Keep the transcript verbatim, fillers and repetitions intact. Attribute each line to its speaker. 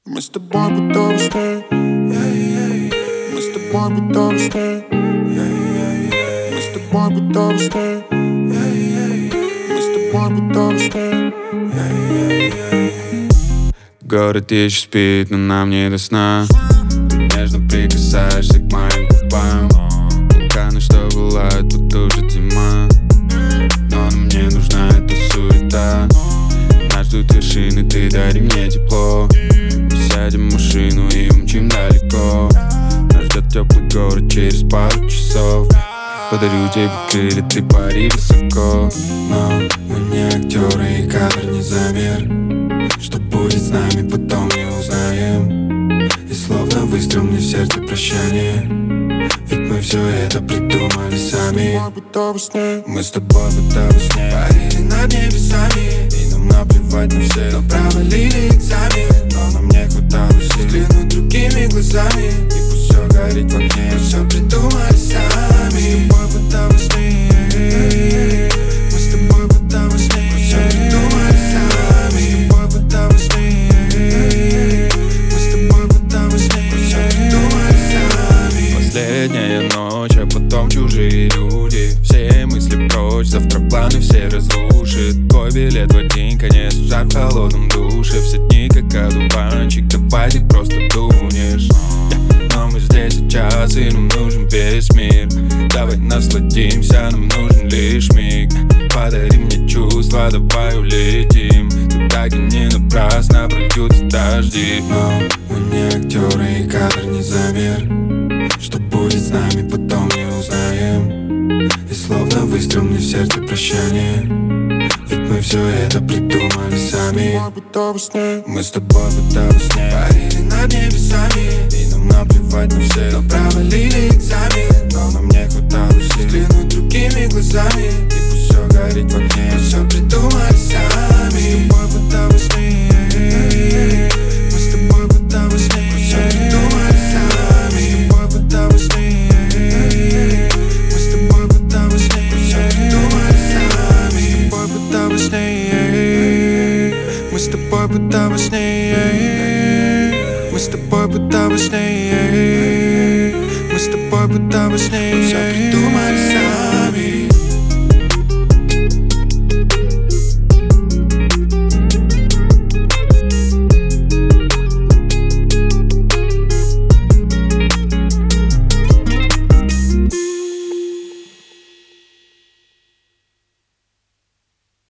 Speaker 1: Мы с тобой будто во сне. Мы с тобой будто во сне. Мы с тобой будто во сне. Мы с тобой будто во сне.
Speaker 2: Город еще спит, но нам не до сна. Ты нежно прикасаешься к моим губам. Вулканы, что пылают, будто уже зима. Но мне нужна эта суета. Нас ждут вершины, ты дари мне тепло. Сядем в машину и умчим далеко. Нас ждет теплый город через пару часов. Подарю тебе крылья, ты пари высоко.
Speaker 1: Но мы не актеры и кадр не замер. Что будет с нами, потом не узнаем. И словно выстрел мне в сердце прощание. Ведь мы все это придумали сами. Мы с тобой будто во сне. Парили над небесами. И нам наплевать на все. Но провалили экзамен. Но нам не хватало сил взглянуть другими глазами. И пусть все горит в огне. Мы все придумали сами. Мы с тобой будто во сне. Мы с тобой будто во сне. Мы все придумали сами. Мы с тобой будто во сне. Мы с тобой будто во сне. Мы все придумали сами.
Speaker 2: Последняя ночь, а потом чужие люди. Все мысли прочь, завтра планы все разрушит. Твой билет в один конец, жар в холодном душе. Все дни как одуванчик, давай ты просто дунешь. Но мы здесь сейчас, и нам нужен весь мир. Давай насладимся, нам нужен лишь миг. Подари мне чувства, давай улетим. Ты так и не напрасно прольются дожди.
Speaker 1: Но мы не актеры и кадр не замер. Что будет с нами, потом не узнаем. И словно выстрел мне в сердце прощание. Ведь мы все это придумали сами. Мы с тобой будто во сне. Парили над небесами. И нам наплевать на все. Но провалили экзамен. Но нам не хватало сил взглянуть другими глазами. И пусть все горит в огне. Мы все придумали сами. Мы с тобой будто во сне. Мы с тобой будто во сне. Мы все придумали сами. Мы с тобой будто во сне. Мы с тобой будто во сне. Мы все придумали сами. Мы с тобой будто во сне. Мы с тобой будто во сне. Мы с тобой будто во сне. Мы с тобой будто во сне. Мы все придумали сами.